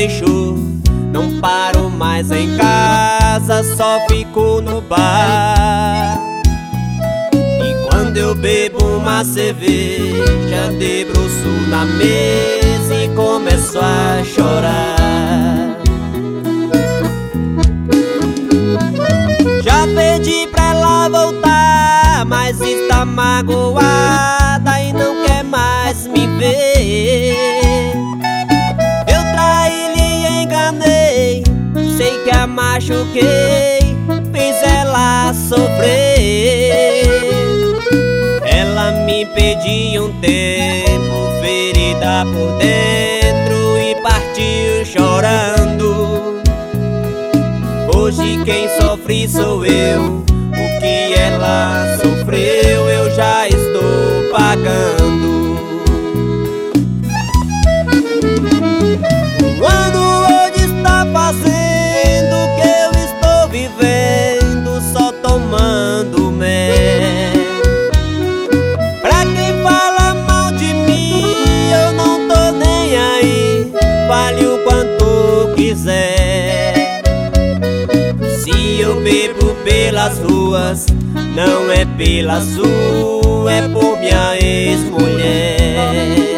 deixou. Não paro mais em casa, só fico no bar. E quando eu bebo uma cerveja, debruço na mesa e começo a chorar. Já pedi pra ela voltar, mas está magoada e não quer mais me ver. Eu traí, lhe enganei, sei que a machuquei, fiz ela sofrer. Ela me pediu um tempo, ferida por dentro, e partiu chorando. Hoje quem sofre sou eu, o que ela sofreu eu já estou pagando. Um ano hoje está fazendo que eu estou vivendo só tomando mel. Pra quem fala mal de mim eu não tô nem aí, vale o quanto quiser. Se eu bebo pelas ruas, não é pela sua, é por minha ex-mulher.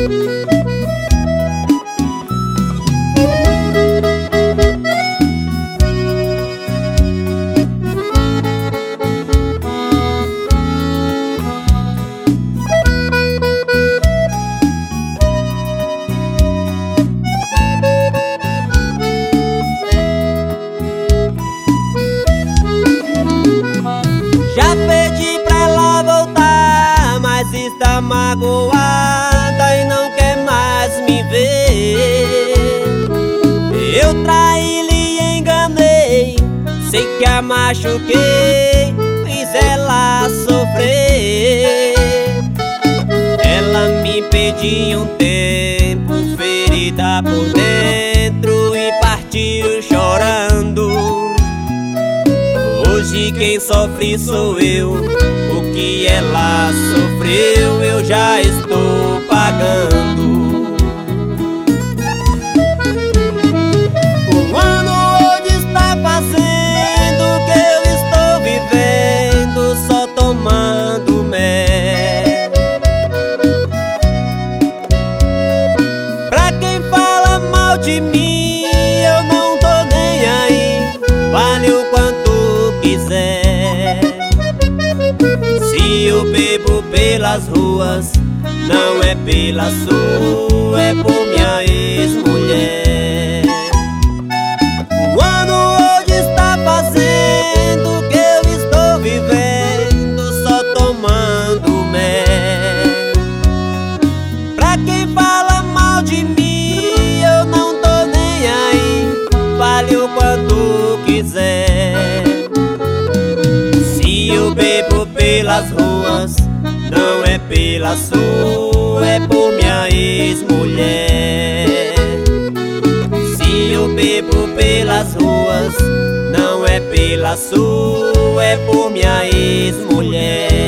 Já pedi pra ela voltar, mas está magoada e não quer mais me ver. Eu traí, lhe enganei, sei que a machuquei, fiz ela sofrer. Ela me pediu um tempo, ferida por dentro, e partiu chorando. Hoje quem sofre sou eu, o que ela sofreu eu já estou pagando. Um ano hoje está fazendo que eu estou vivendo só tomando mel. Pra quem fala mal de mim eu não tô nem aí, vale o quanto quiser. Se eu bebo pelas ruas, não é pela sua, é por minha ex-mulher. O ano hoje está fazendo que eu estou vivendo só tomando mel. Pra quem fala mal de mim eu não tô nem aí, vale o quanto quiser. Se eu bebo pelas ruas, não é pela sua, é por minha ex-mulher. Se eu bebo pelas ruas, não é pela sua, é por minha ex-mulher.